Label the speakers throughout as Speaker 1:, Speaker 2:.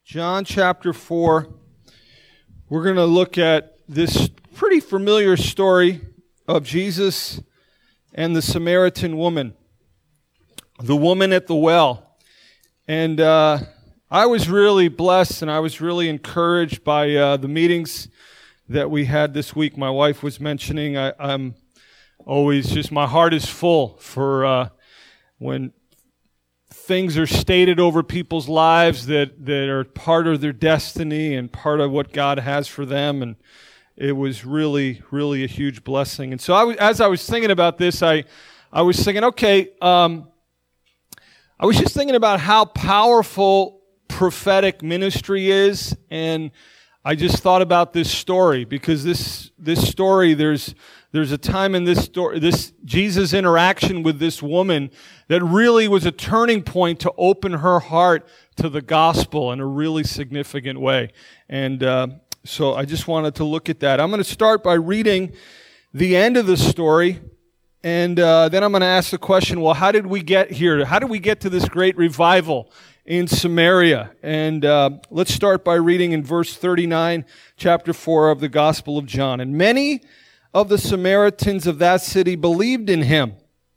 Speaker 1: John chapter 4. We're going to look at this pretty familiar story of Jesus and the Samaritan woman, the woman at the well. And I was really blessed and I was really encouraged by the meetings that we had this week. My wife was mentioning I'm always just, my heart is full for when things are stated over people's lives that are part of their destiny and part of what God has for them. And it was really, really a huge blessing. And so as I was thinking about this, I was thinking, okay, I was just thinking about how powerful prophetic ministry is. And I just thought about this story because this story, there's a time in this story, this Jesus' interaction with this woman that really was a turning point to open her heart to the gospel in a really significant way. And so I just wanted to look at that. I'm going to start by reading the end of the story, and then I'm going to ask the question, well, how did we get here? How did we get to this great revival in Samaria? And let's start by reading in verse 39, chapter 4 of the Gospel of John. And many of the Samaritans of that city believed in him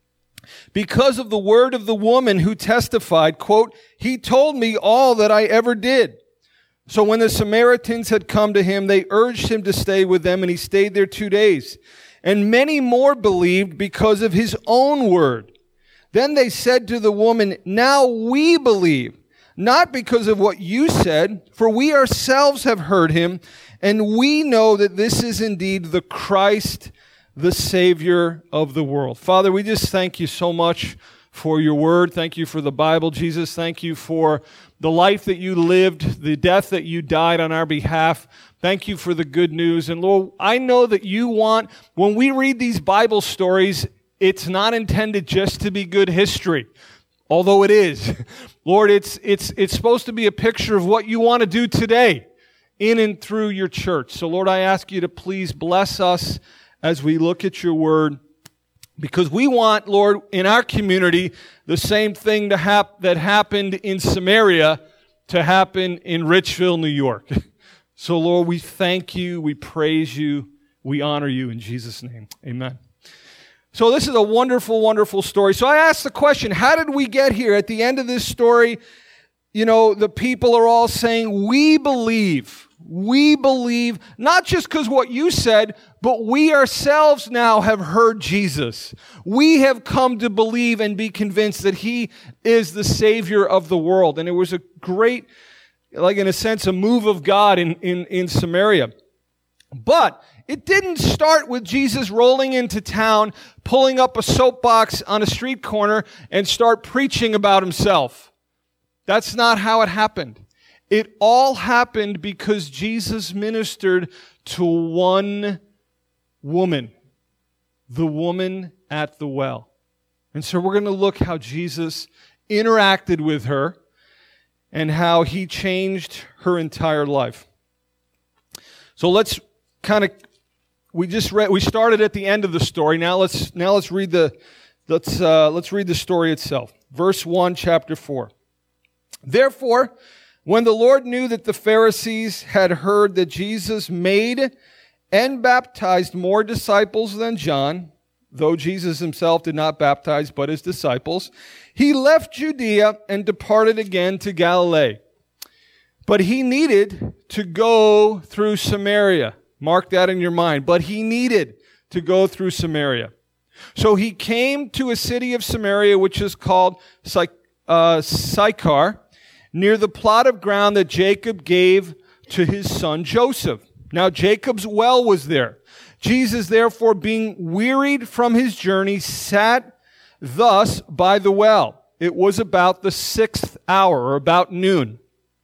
Speaker 1: because of the word of the woman who testified, quote, "He told me all that I ever did." So when the Samaritans had come to him, they urged him to stay with them, and he stayed there 2 days. And many more believed because of his own word. Then they said to the woman, "Now we believe, not because of what you said, for we ourselves have heard him, and we know that this is indeed the Christ, the Savior of the world." Father, we just thank you so much for your word. Thank you for the Bible, Jesus. Thank you for the life that you lived, the death that you died on our behalf. Thank you for the good news. And Lord, I know that you want, when we read these Bible stories, it's not intended just to be good history, although it is. Lord, it's supposed to be a picture of what you want to do today in and through your church. So Lord, I ask you to please bless us as we look at your word, because we want, Lord, in our community, the same thing that happened in Samaria to happen in Richville, New York. So Lord, we thank you, we praise you, we honor you in Jesus' name. Amen. So this is a wonderful, wonderful story. So I asked the question, how did we get here? At the end of this story, you know, the people are all saying, we believe, not just because what you said, but we ourselves now have heard Jesus. We have come to believe and be convinced that he is the Savior of the world. And it was a great, like in a sense, a move of God in Samaria. But it didn't start with Jesus rolling into town, pulling up a soapbox on a street corner, and start preaching about himself. That's not how it happened. It all happened because Jesus ministered to one woman, the woman at the well. And so we're going to look how Jesus interacted with her and how he changed her entire life. So let's kind of, we started at the end of the story. Now let's read the story itself. Verse 1, chapter 4. Therefore, when the Lord knew that the Pharisees had heard that Jesus made and baptized more disciples than John, though Jesus himself did not baptize but his disciples, he left Judea and departed again to Galilee. But he needed to go through Samaria. Mark that in your mind. But he needed to go through Samaria. So he came to a city of Samaria, which is called Sychar, near the plot of ground that Jacob gave to his son Joseph. Now Jacob's well was there. Jesus, therefore, being wearied from his journey, sat thus by the well. It was about the 6th hour, or about noon.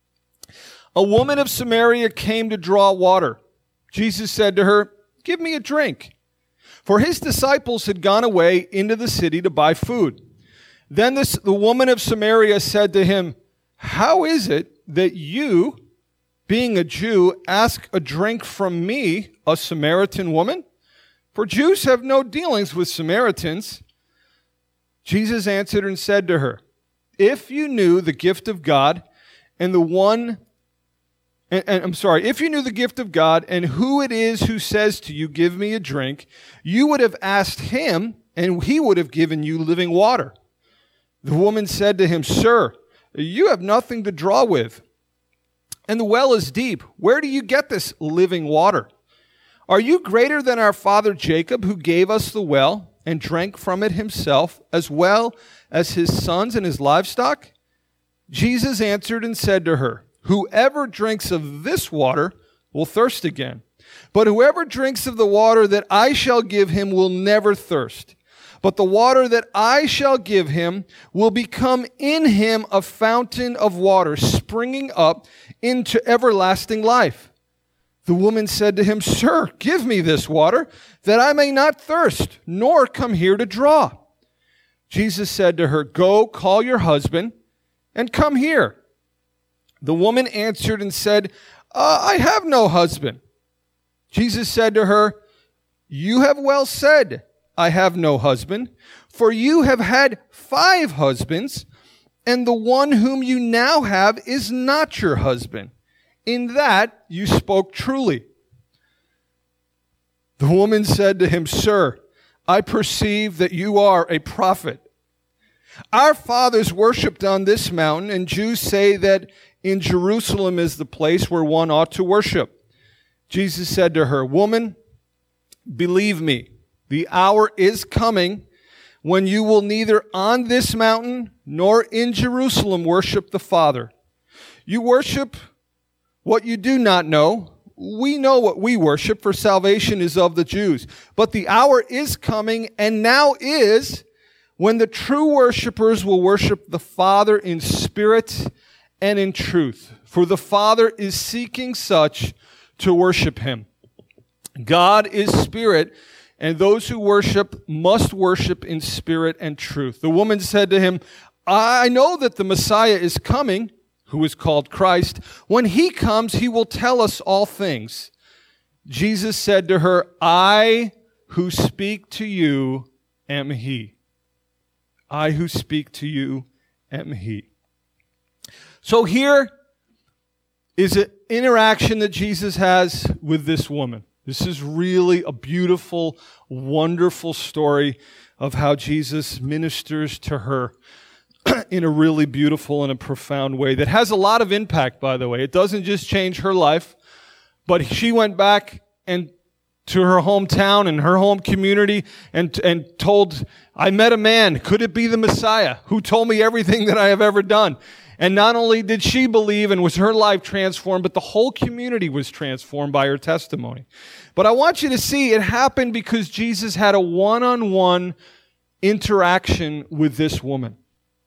Speaker 1: A woman of Samaria came to draw water. Jesus said to her, "Give me a drink." For his disciples had gone away into the city to buy food. Then the woman of Samaria said to him, "How is it that you, being a Jew, ask a drink from me, a Samaritan woman? For Jews have no dealings with Samaritans." Jesus answered and said to her, "If you knew the gift of God and the one if you knew the gift of God and who it is who says to you, 'Give me a drink,' you would have asked him, and he would have given you living water." The woman said to him, "Sir, you have nothing to draw with, and the well is deep. Where do you get this living water? Are you greater than our father Jacob, who gave us the well and drank from it himself, as well as his sons and his livestock?" Jesus answered and said to her, "Whoever drinks of this water will thirst again. But whoever drinks of the water that I shall give him will never thirst. But the water that I shall give him will become in him a fountain of water, springing up into everlasting life." The woman said to him, "Sir, give me this water, that I may not thirst, nor come here to draw." Jesus said to her, "Go, call your husband, and come here." The woman answered and said, "I have no husband." Jesus said to her, "You have well said, 'I have no husband,' for you have had 5 husbands, and the one whom you now have is not your husband. In that you spoke truly." The woman said to him, "Sir, I perceive that you are a prophet. Our fathers worshipped on this mountain, and Jews say that in Jerusalem is the place where one ought to worship." Jesus said to her, "Woman, believe me, the hour is coming when you will neither on this mountain nor in Jerusalem worship the Father. You worship what you do not know. We know what we worship, for salvation is of the Jews. But the hour is coming, and now is, when the true worshipers will worship the Father in spirit and in truth. For the Father is seeking such to worship him. God is spirit, and those who worship must worship in spirit and truth." The woman said to him, "I know that the Messiah is coming," who is called Christ. "When he comes, he will tell us all things." Jesus said to her, "I who speak to you am he." I who speak to you am he. So here is an interaction that Jesus has with this woman. This is really a beautiful, wonderful story of how Jesus ministers to her in a really beautiful and a profound way that has a lot of impact, by the way. It doesn't just change her life, but she went back and to her hometown and her home community and told, "I met a man, could it be the Messiah, who told me everything that I have ever done?" And not only did she believe and was her life transformed, but the whole community was transformed by her testimony. But I want you to see it happened because Jesus had a one-on-one interaction with this woman.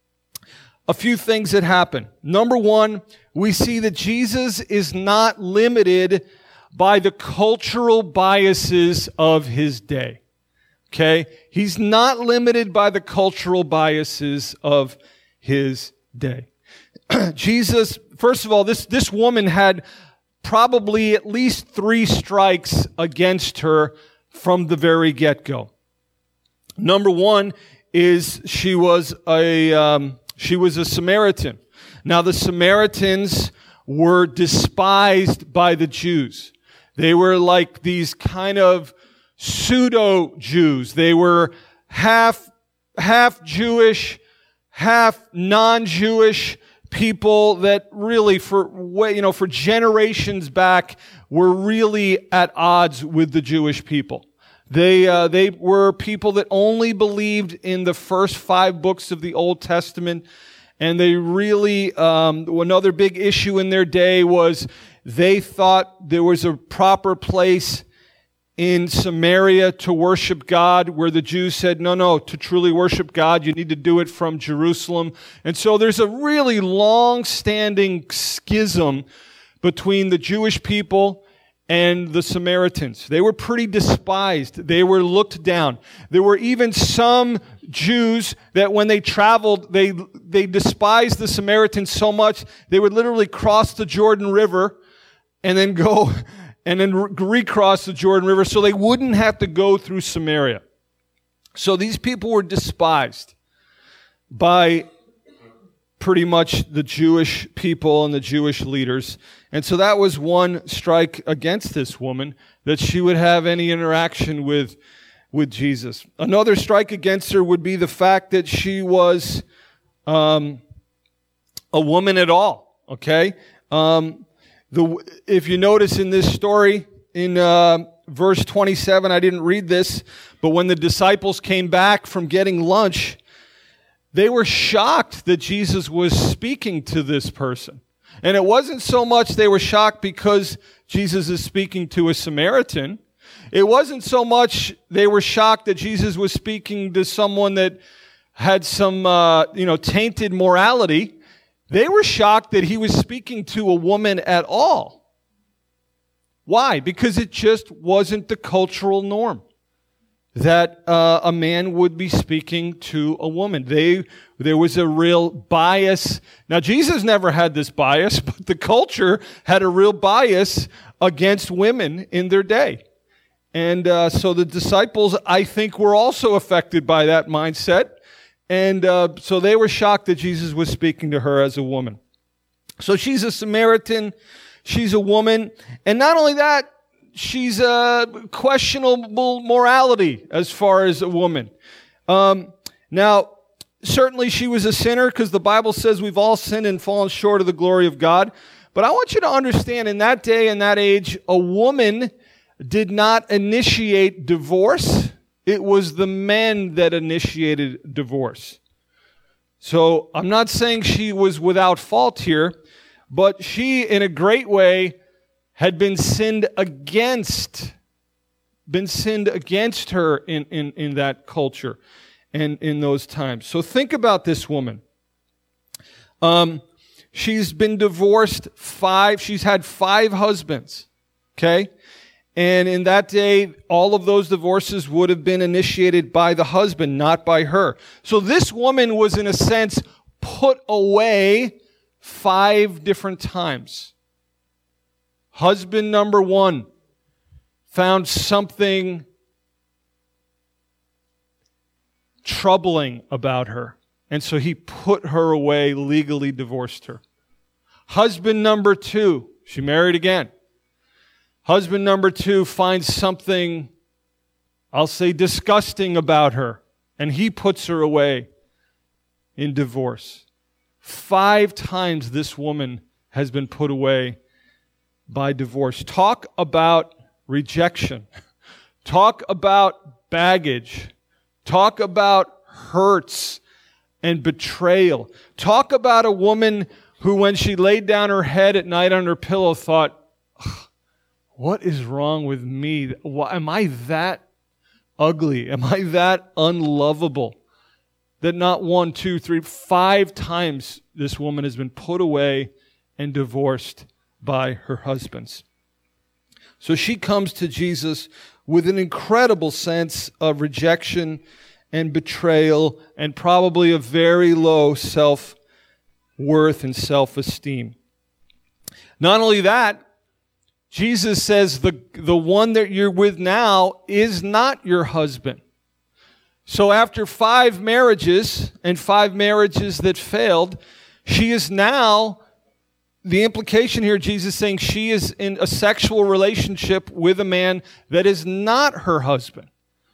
Speaker 1: A few things that happen. Number one, we see that Jesus is not limited by the cultural biases of his day. Okay? He's not limited by the cultural biases of his day. Jesus, first of all, this woman had probably at least 3 strikes against her from the very get-go. Number one is she was a Samaritan. Now, the Samaritans were despised by the Jews. They were like these kind of pseudo-Jews. They were half Jewish, half non-Jewish people that really for generations back were really at odds with the Jewish people. They were people that only believed in the first 5 books of the Old Testament, and they really, another big issue in their day was they thought there was a proper place in Samaria to worship God, where the Jews said, no, to truly worship God, you need to do it from Jerusalem. And so there's a really long-standing schism between the Jewish people and the Samaritans. They were pretty despised. They were looked down. There were even some Jews that when they traveled, they despised the Samaritans so much, they would literally cross the Jordan River and then go and then recross the Jordan River so they wouldn't have to go through Samaria. So these people were despised by pretty much the Jewish people and the Jewish leaders. And so that was one strike against this woman, that she would have any interaction with Jesus. Another strike against her would be the fact that she was a woman at all, okay? If you notice in this story, in verse 27, I didn't read this, but when the disciples came back from getting lunch, they were shocked that Jesus was speaking to this person. And it wasn't so much they were shocked because Jesus is speaking to a Samaritan. It wasn't so much they were shocked that Jesus was speaking to someone that had some, tainted morality. They were shocked that he was speaking to a woman at all. Why? Because it just wasn't the cultural norm that a man would be speaking to a woman. There was a real bias. Now, Jesus never had this bias, but the culture had a real bias against women in their day. And so the disciples, I think, were also affected by that mindset. And so they were shocked that Jesus was speaking to her as a woman. So she's a Samaritan. She's a woman. And not only that, she's a questionable morality as far as a woman. Now, certainly she was a sinner because the Bible says we've all sinned and fallen short of the glory of God. But I want you to understand, in that day and that age, a woman did not initiate divorce. It was the men that initiated divorce. So I'm not saying she was without fault here, but she, in a great way, had been sinned against her in that culture and in those times. So think about this woman. She's been divorced she's had 5 husbands, okay? And in that day, all of those divorces would have been initiated by the husband, not by her. So this woman was, in a sense, put away 5 different times. Husband number 1 found something troubling about her, and so he put her away, legally divorced her. Husband number 2, she married again. Husband number 2 finds something, I'll say, disgusting about her, and he puts her away in divorce. 5 times this woman has been put away by divorce. Talk about rejection. Talk about baggage. Talk about hurts and betrayal. Talk about a woman who, when she laid down her head at night on her pillow, thought, what is wrong with me? Why, am I that ugly? Am I that unlovable? That not 1, 2, 3, 5 times this woman has been put away and divorced by her husbands. So she comes to Jesus with an incredible sense of rejection and betrayal and probably a very low self-worth and self-esteem. Not only that, Jesus says the one that you're with now is not your husband. So after 5 marriages and 5 marriages that failed, she is now, the implication here, Jesus saying she is in a sexual relationship with a man that is not her husband.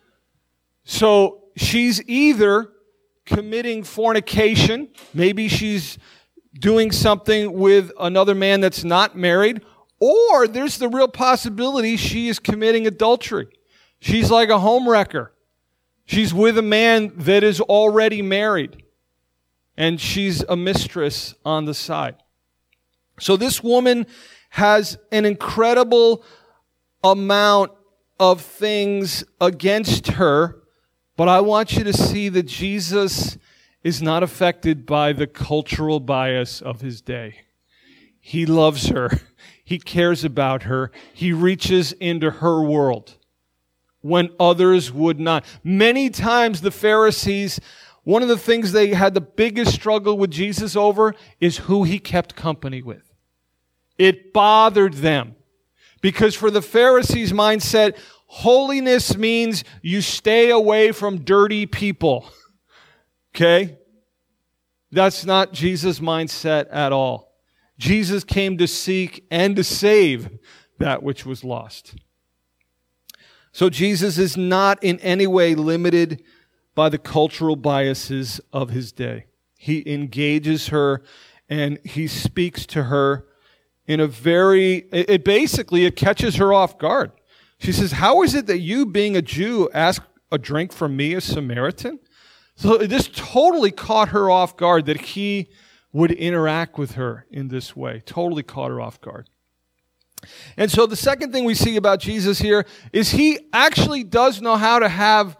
Speaker 1: So she's either committing fornication, maybe she's doing something with another man that's not married, or there's the real possibility she is committing adultery. She's like a homewrecker. She's with a man that is already married, and she's a mistress on the side. So this woman has an incredible amount of things against her, but I want you to see that Jesus is not affected by the cultural bias of his day. He loves her. He cares about her. He reaches into her world when others would not. Many times the Pharisees, one of the things they had the biggest struggle with Jesus over is who he kept company with. It bothered them because for the Pharisees' mindset, holiness means you stay away from dirty people. Okay? That's not Jesus' mindset at all. Jesus came to seek and to save that which was lost. So Jesus is not in any way limited by the cultural biases of his day. He engages her and he speaks to her in a it catches her off guard. She says, "How is it that you, being a Jew, ask a drink from me, a Samaritan?" So this totally caught her off guard that he would interact with her in this way. Totally caught her off guard. And so the second thing we see about Jesus here is he actually does know how to have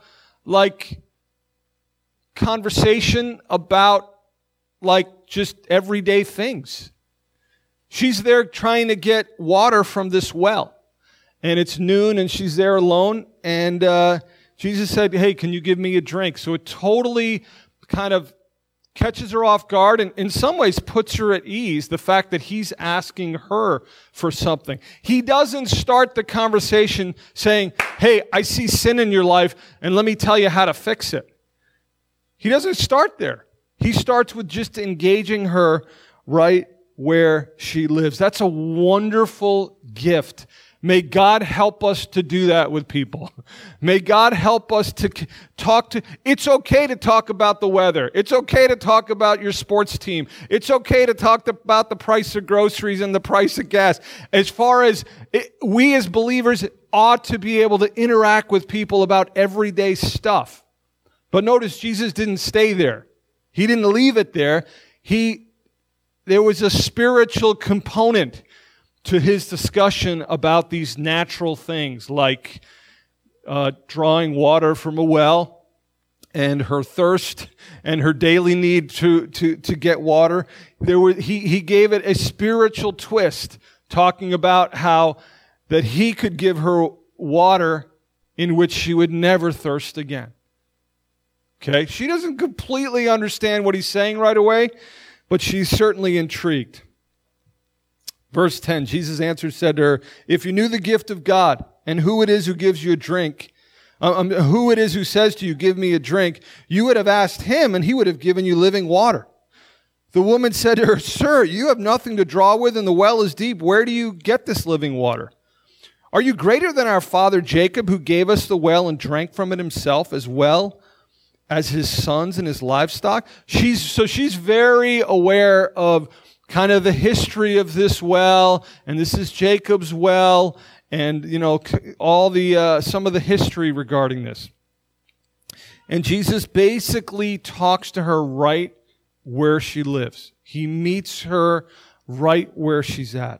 Speaker 1: conversation about just everyday things. She's there trying to get water from this well. And it's noon and she's there alone. And Jesus said, "Hey, can you give me a drink?" So it totally kind of catches her off guard and in some ways puts her at ease, the fact that he's asking her for something. He doesn't start the conversation saying, "Hey, I see sin in your life and let me tell you how to fix it." He doesn't start there. He starts with just engaging her right where she lives. That's a wonderful gift. May God help us to do that with people. May God help us to it's okay to talk about the weather. It's okay to talk about your sports team. It's okay to talk about the price of groceries and the price of gas. As far as we as believers ought to be able to interact with people about everyday stuff. But notice Jesus didn't stay there. He didn't leave it there. There was a spiritual component to his discussion about these natural things like drawing water from a well and her thirst and her daily need to get water. He gave it a spiritual twist, talking about how that he could give her water in which she would never thirst again. Okay? She doesn't completely understand what he's saying right away, but she's certainly intrigued. Verse 10, Jesus answered, said to her, "If you knew the gift of God and who it is who gives you a drink, who it is who says to you, 'Give me a drink,' you would have asked him and he would have given you living water." The woman said to her, "Sir, you have nothing to draw with and the well is deep. Where do you get this living water? Are you greater than our father Jacob, who gave us the well and drank from it himself, as well as his sons and his livestock?" She's very aware of kind of the history of this well, and this is Jacob's well, and all the some of the history regarding this. And Jesus basically talks to her right where she lives. He meets her right where she's at.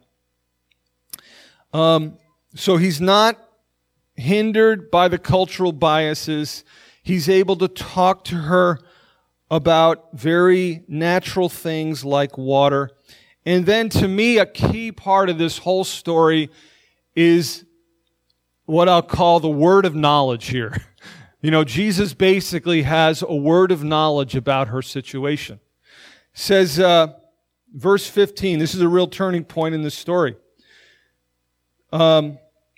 Speaker 1: So he's not hindered by the cultural biases. He's able to talk to her about very natural things like water. And then to me, a key part of this whole story is what I'll call the word of knowledge here. Jesus basically has a word of knowledge about her situation. It says, verse 15, this is a real turning point in this story. The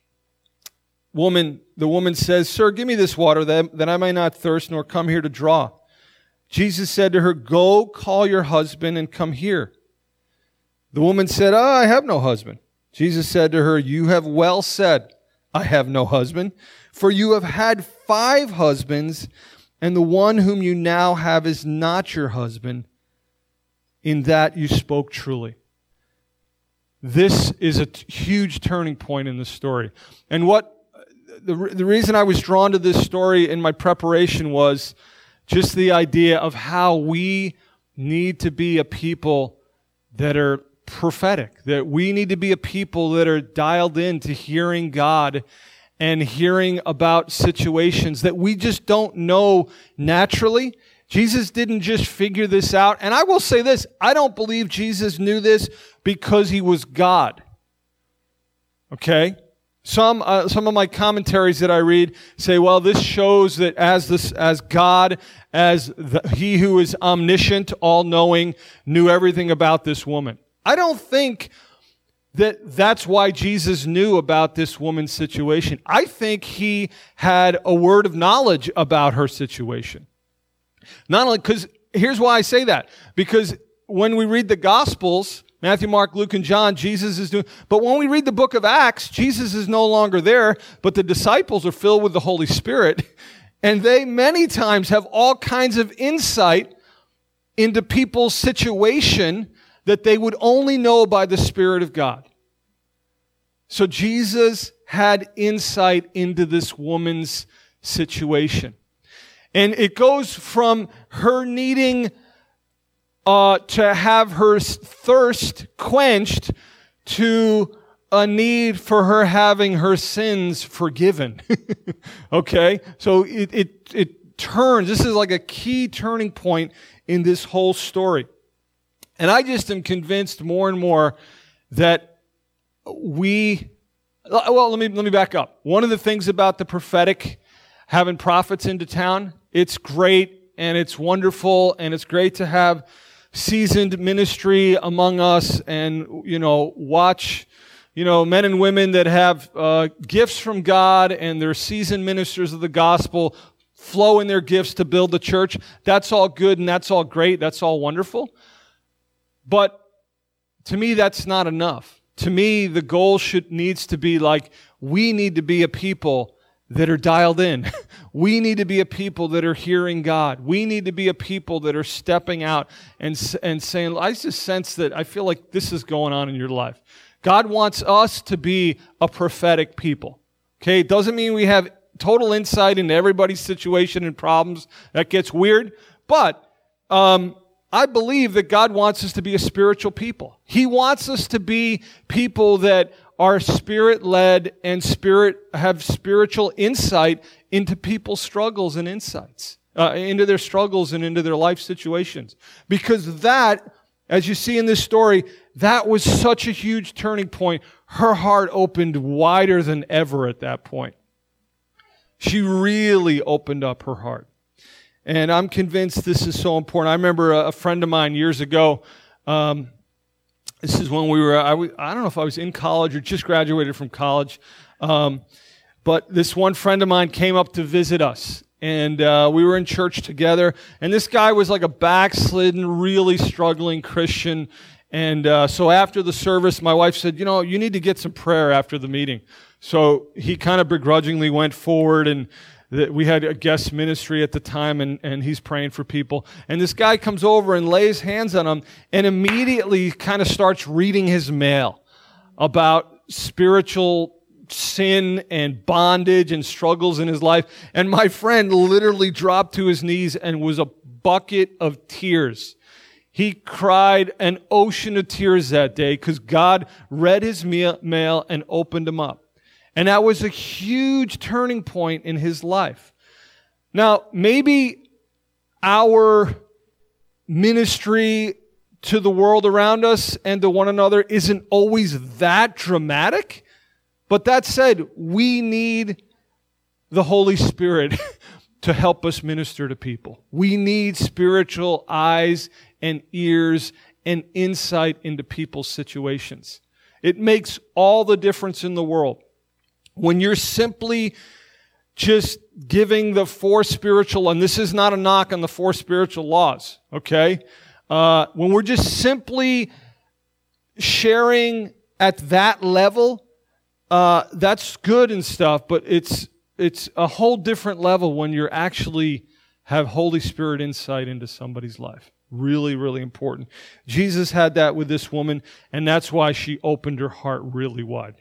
Speaker 1: woman says, "Sir, give me this water that I may not thirst nor come here to draw." Jesus said to her, "Go call your husband and come here." The woman said, "I have no husband." Jesus said to her, "You have well said, 'I have no husband,' for you have had 5 husbands, and the one whom you now have is not your husband. In that you spoke truly." This is a huge turning point in the story. And the reason I was drawn to this story in my preparation was just the idea of how we need to be a people that are prophetic, that we need to be a people that are dialed in to hearing God and hearing about situations that we just don't know naturally. Jesus didn't just figure this out. And I will say this, I don't believe Jesus knew this because he was God. Okay? Some of my commentaries that I read say, well, this shows that as God, he who is omniscient, all-knowing, knew everything about this woman. I don't think that's why Jesus knew about this woman's situation. I think he had a word of knowledge about her situation. Not only because here's why I say that. Because when we read the Gospels, Matthew, Mark, Luke, and John, Jesus is doing, but when we read the book of Acts, Jesus is no longer there, but the disciples are filled with the Holy Spirit, and they many times have all kinds of insight into people's situation that they would only know by the Spirit of God. So Jesus had insight into this woman's situation. And it goes from her needing to have her thirst quenched to a need for her having her sins forgiven. Okay? So it turns. This is like a key turning point in this whole story. And I just am convinced more and more that let me back up. One of the things about the prophetic, having prophets into town, it's great and it's wonderful and it's great to have seasoned ministry among us and, watch, men and women that have gifts from God and they're seasoned ministers of the gospel flow in their gifts to build the church. That's all good and that's all great. That's all wonderful. But to me, that's not enough. To me, the goal needs to be like, we need to be a people that are dialed in. We need to be a people that are hearing God. We need to be a people that are stepping out and saying, I just sense that I feel like this is going on in your life. God wants us to be a prophetic people. Okay? It doesn't mean we have total insight into everybody's situation and problems. That gets weird. But I believe that God wants us to be a spiritual people. He wants us to be people that are Spirit-led and have spiritual insight into people's struggles and insights, into their struggles and into their life situations. Because that, as you see in this story, that was such a huge turning point. Her heart opened wider than ever at that point. She really opened up her heart. And I'm convinced this is so important. I remember a friend of mine years ago, this is when we were, I don't know if I was in college or just graduated from college, but this one friend of mine came up to visit us. And we were in church together. And this guy was like a backslidden, really struggling Christian. And so after the service, my wife said, you need to get some prayer after the meeting. So he kind of begrudgingly went forward, and we had a guest ministry at the time, and he's praying for people. And this guy comes over and lays hands on him and immediately kind of starts reading his mail about spiritual sin and bondage and struggles in his life. And my friend literally dropped to his knees and was a bucket of tears. He cried an ocean of tears that day because God read his mail and opened him up. And that was a huge turning point in his life. Now, maybe our ministry to the world around us and to one another isn't always that dramatic. But that said, we need the Holy Spirit to help us minister to people. We need spiritual eyes and ears and insight into people's situations. It makes all the difference in the world. When you're simply just giving the four spiritual, and this is not a knock on the four spiritual laws, okay? When we're just simply sharing at that level, that's good and stuff, but it's a whole different level when you're actually have Holy Spirit insight into somebody's life. Really, really important. Jesus had that with this woman, and that's why she opened her heart really wide.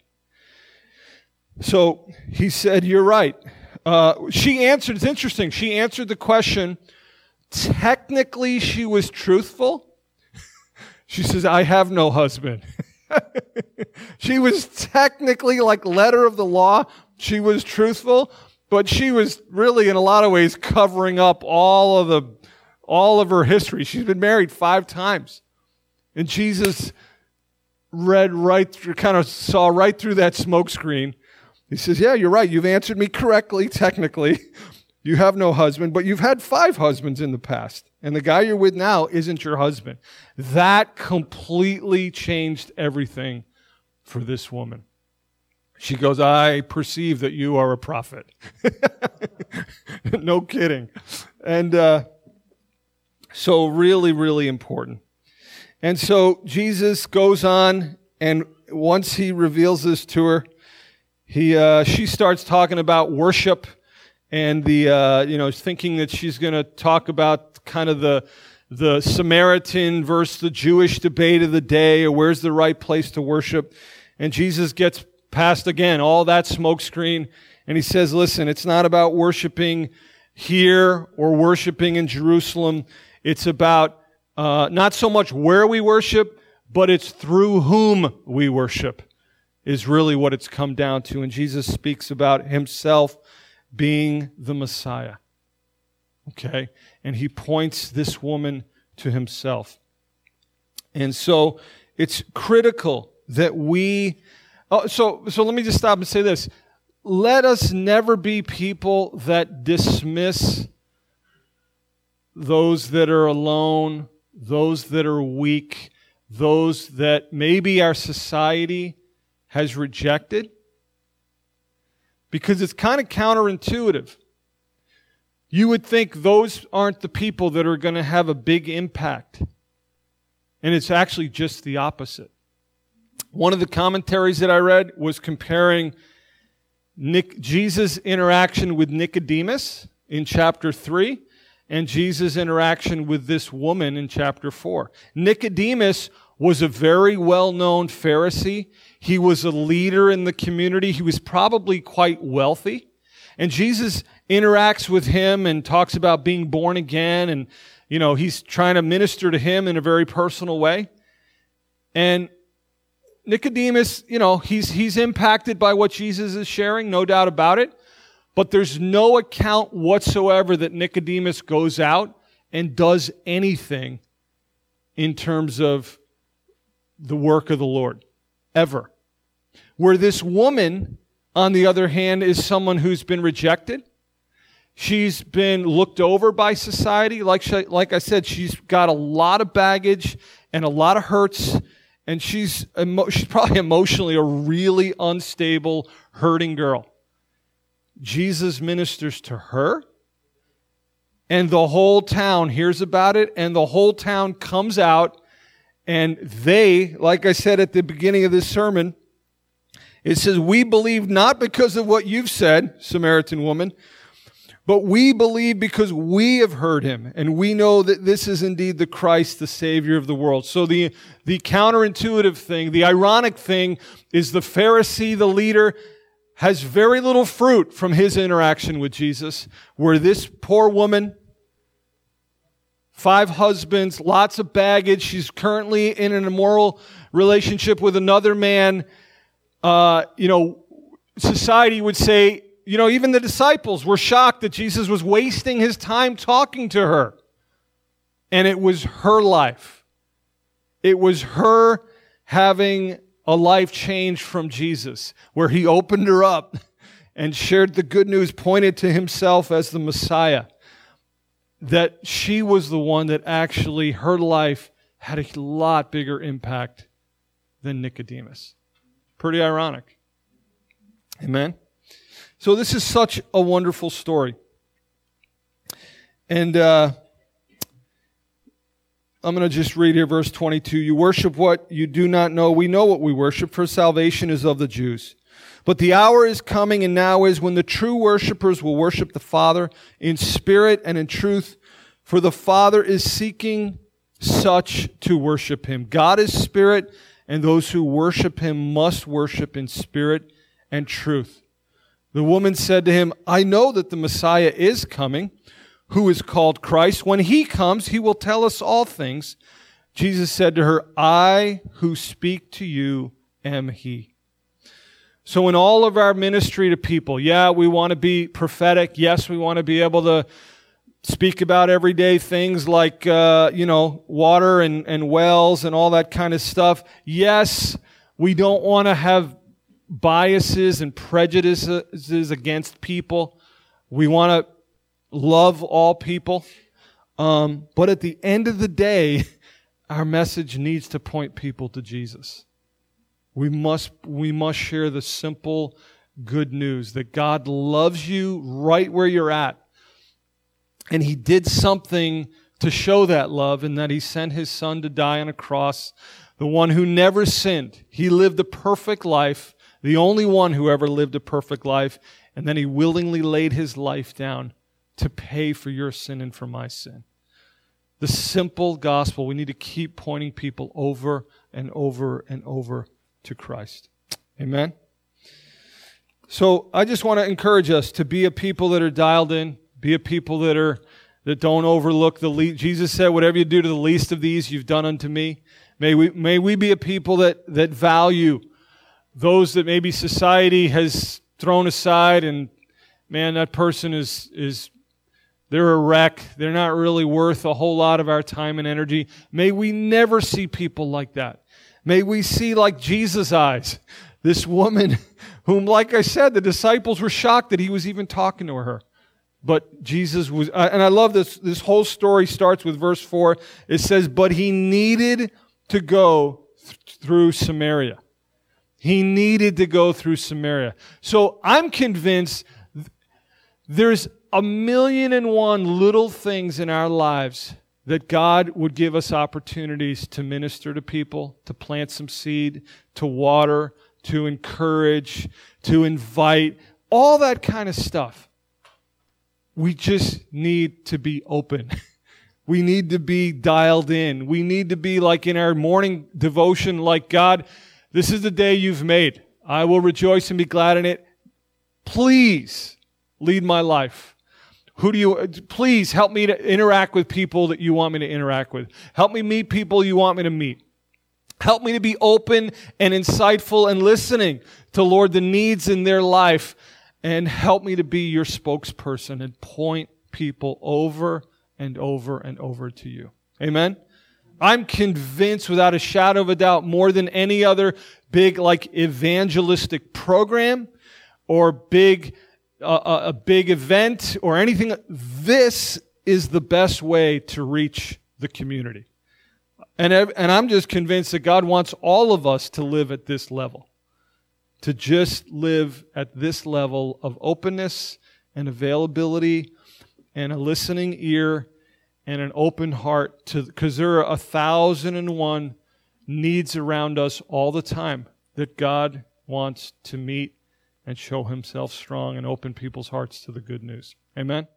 Speaker 1: So he said, you're right. She answered, it's interesting, she answered the question. Technically, she was truthful. She says, I have no husband. She was technically, like letter of the law, she was truthful, but she was really, in a lot of ways, covering up all of her history. She's been married 5 times. And Jesus read right through, kind of saw right through that smoke screen. He says, yeah, you're right. You've answered me correctly, technically. You have no husband, but you've had 5 husbands in the past. And the guy you're with now isn't your husband. That completely changed everything for this woman. She goes, I perceive that you are a prophet. No kidding. And So really, really important. And so Jesus goes on, and once he reveals this to her, she starts talking about worship, and thinking that she's going to talk about kind of the Samaritan versus the Jewish debate of the day, or where's the right place to worship. And Jesus gets past, again, all that smokescreen, and he says, listen, it's not about worshiping here or worshiping in Jerusalem. It's about not so much where we worship, but it's through whom we worship is really what it's come down to. And Jesus speaks about himself being the Messiah. Okay? And he points this woman to himself. And so it's critical that we... So let me just stop and say this. Let us never be people that dismiss those that are alone, those that are weak, those that maybe our society has rejected, because it's kind of counterintuitive. You would think those aren't the people that are going to have a big impact, and it's actually just the opposite. One of the commentaries that I read was comparing Jesus' interaction with Nicodemus in chapter 3 and Jesus' interaction with this woman in chapter 4. Nicodemus was a very well-known Pharisee. He was a leader in the community. He was probably quite wealthy. And Jesus interacts with him and talks about being born again. And, he's trying to minister to him in a very personal way. And Nicodemus, he's impacted by what Jesus is sharing, no doubt about it. But there's no account whatsoever that Nicodemus goes out and does anything in terms of the work of the Lord, ever. Where this woman, on the other hand, is someone who's been rejected. She's been looked over by society. Like I said, she's got a lot of baggage and a lot of hurts, and she's probably emotionally a really unstable, hurting girl. Jesus ministers to her, and the whole town hears about it, and the whole town comes out, and they, like I said at the beginning of this sermon, it says, we believe not because of what you've said, Samaritan woman, but we believe because we have heard him, and we know that this is indeed the Christ, the Savior of the world. So the counterintuitive thing, the ironic thing, is the Pharisee, the leader, has very little fruit from his interaction with Jesus, where this poor woman, 5 husbands, lots of baggage, she's currently in an immoral relationship with another man. Society would say, even the disciples were shocked that Jesus was wasting his time talking to her. And it was her life. It was her having a life change from Jesus, where he opened her up and shared the good news, pointed to himself as the Messiah. That she was the one that actually, her life had a lot bigger impact than Nicodemus. Pretty ironic. Amen? So this is such a wonderful story. And I'm going to just read here verse 22. You worship what you do not know. We know what we worship, for salvation is of the Jews. But the hour is coming, and now is, when the true worshipers will worship the Father in spirit and in truth, for the Father is seeking such to worship him. God is spirit, and those who worship him must worship in spirit and truth. The woman said to him, I know that the Messiah is coming, who is called Christ. When he comes, he will tell us all things. Jesus said to her, I who speak to you am he. So in all of our ministry to people, we want to be prophetic. Yes, we want to be able to speak about everyday things like, water and wells and all that kind of stuff. Yes, we don't want to have biases and prejudices against people. We want to love all people. But at the end of the day, our message needs to point people to Jesus. We must share the simple good news that God loves you right where you're at. And he did something to show that love, and that He sent His Son to die on a cross, the one who never sinned. He lived a perfect life, the only one who ever lived a perfect life, and then He willingly laid His life down to pay for your sin and for my sin. The simple gospel. We need to keep pointing people over and over and over to Christ. Amen? So I just want to encourage us to be a people that are dialed in, be a people that don't overlook the least. Jesus said, whatever you do to the least of these, you've done unto me. May we be a people that value those that maybe society has thrown aside, and man, that person is they're a wreck. They're not really worth a whole lot of our time and energy. May we never see people like that. May we see like Jesus' eyes, this woman whom, like I said, the disciples were shocked that He was even talking to her. But Jesus was, and I love this. This whole story starts with verse 4. It says, but He needed to go through Samaria. He needed to go through Samaria. So I'm convinced there's 1,000,001 little things in our lives that God would give us opportunities to minister to people, to plant some seed, to water, to encourage, to invite, all that kind of stuff. We just need to be open. We need to be dialed in. We need to be like in our morning devotion, like, God, this is the day you've made. I will rejoice and be glad in it. Please lead my life. Please help me to interact with people that you want me to interact with. Help me meet people you want me to meet. Help me to be open and insightful and listening to, Lord, the needs in their life. And help me to be your spokesperson and point people over and over and over to you. Amen? I'm convinced without a shadow of a doubt, more than any other big like evangelistic program or a big event or anything, this is the best way to reach the community. And I'm just convinced that God wants all of us to live at this level. To just live at this level of openness and availability and a listening ear and an open heart, because there are 1,001 needs around us all the time that God wants to meet and show Himself strong and open people's hearts to the good news. Amen?